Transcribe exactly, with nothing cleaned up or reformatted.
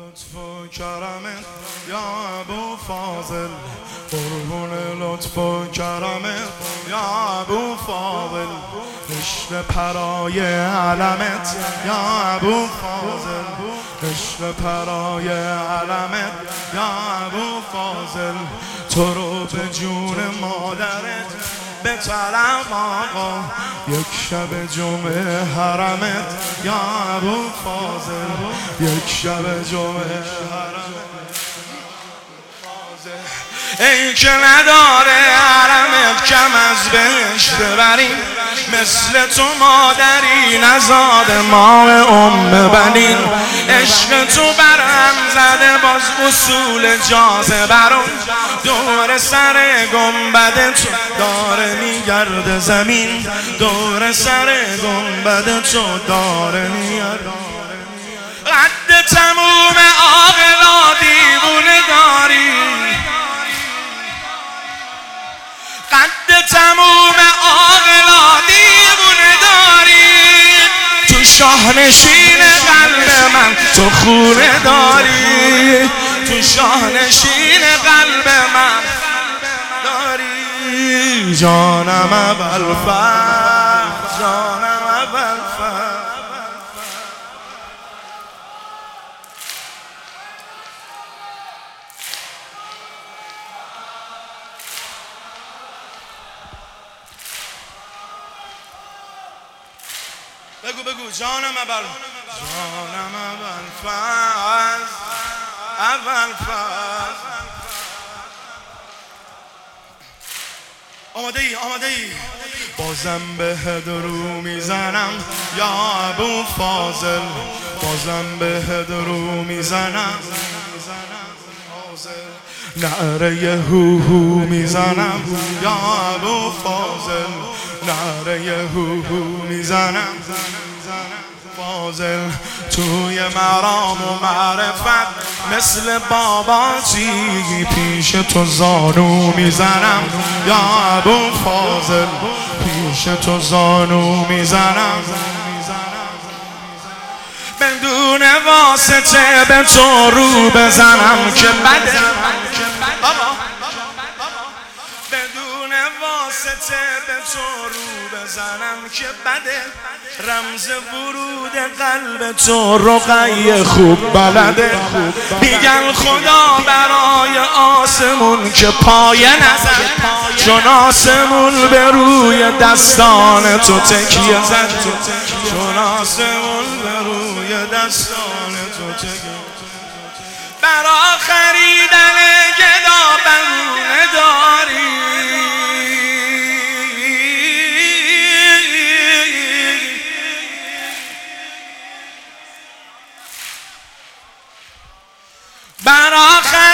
لطف و کرمت یا ابو فاضل، قربون لطف و کرمت یا ابو فاضل، عشق پرای علمت یا ابو فاضل، عشق پرای علمت یا ابو فاضل، تو رو به جون مادرت به طلب آقا، یک شب جمعه حرمت یا ابو فاضل، یک شب جمعه حرمت ای که نداره حرمت کم از بهشت ببریم، مثل تو مادری نزاد ما ام بنین، عشق تو برهم زده باز اصول جاذبه رو، دور سر گنبد تو داره میگرده زمین، دور سر گنبد تو داره میگرده، قد تموم عاقلا دیوونه داری، قد تموم عاقلا دیوونه داری، تو شاهنشین قلب من تو خونه داری، تو شاهنشین قلب من داری، جانم ابوالفضل، جانم ابوالفضل. بگو بگو جانم ابوالفضل، جانم ابوالفضل، ابوالفضل. آماده ای آماده ای بازم به درو میزنم یا ابو فاضل، بازم به درو میزنم، نعره هو هو میزنم یا ابو فاضل، نعره هو هو میزنم فاضل، توی مرام و معرفت مثل باباجی پیش تو زانو میزنم یا ابو فاضل، پیش تو زانو میزنم، بدون واسطه به تو رو بزنم که بده، بدون واسطه به تو رو بزنم که بده، رمز ورود قلب تو رقیه خوب بلده، میگن خدا برای آسمون که پایه نزد، چون آسمون به روی دستان تو تکیه زد، چون آسمون به روی دستان تو تکیه، برا خریدن گدا بهونه داری، برا